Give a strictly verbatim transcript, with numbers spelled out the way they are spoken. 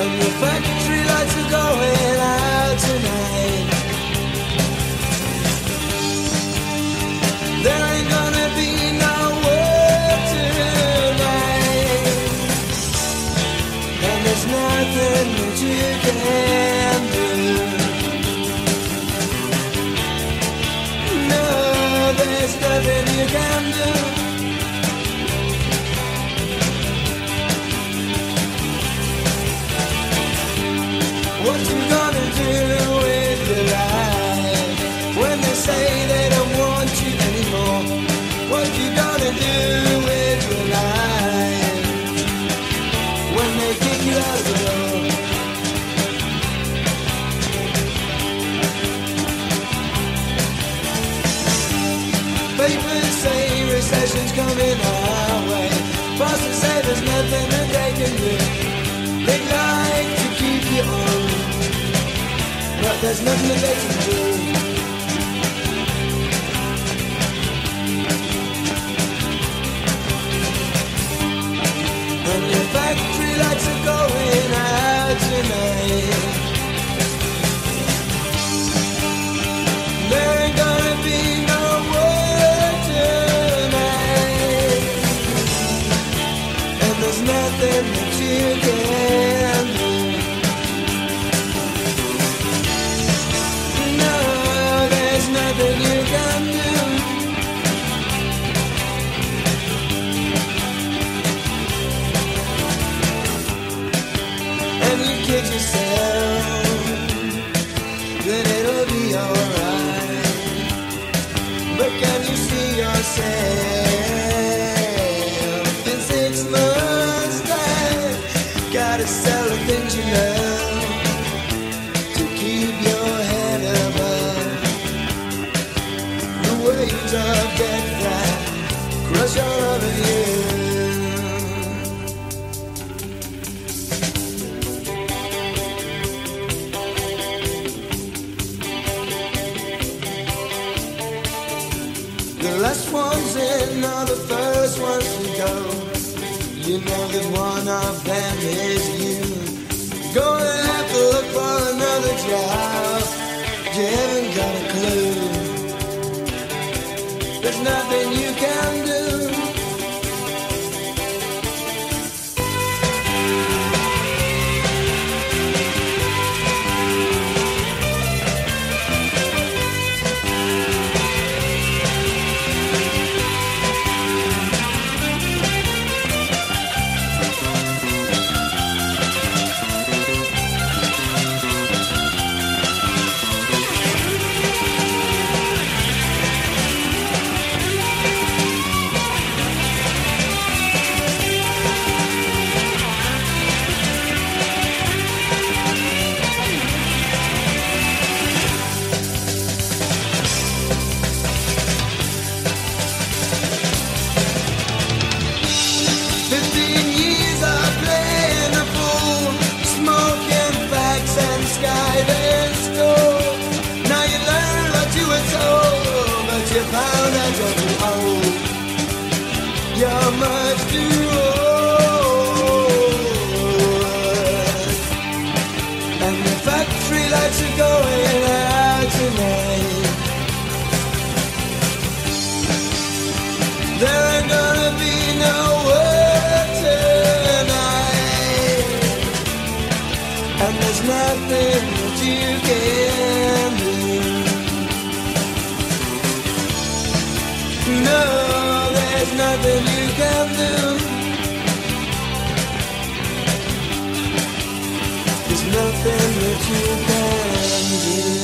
And the factory lights are going out tonight. There ain't gonna be no work tonight. And there's nothing that you can do. No, there's nothing you can do. What you gonna do with your life when they say they don't want you anymore? What you gonna do with your life when they kick you out the door? Papers say recession's coming our way. Bosses say there's nothing that they can do. They like to keep you on, but there's nothing that they can do. And the factory lights are going out tonight. There ain't gonna be no work tonight. And there's nothing that you can do. No, there's nothing you can do. And you kid yourself that it'll be alright. But can you see yourself in six months' time? Gotta sell the things you love to keep your head above. The waves of death that crush all over you. The last ones in are the first ones to go. You know that one of them is you. Gonna have to look for another job. You haven't got a clue. There's nothing you can do. Fifteen years of playing the fool, smoking facts and Skyline school. Now you learn what you were told, but you found out you're too old. You're much too old. And the factory lights are going out tonight. There ain't gonna be no work tonight. And there's nothing that you can do. No, there's nothing you can do. There's nothing that you can do.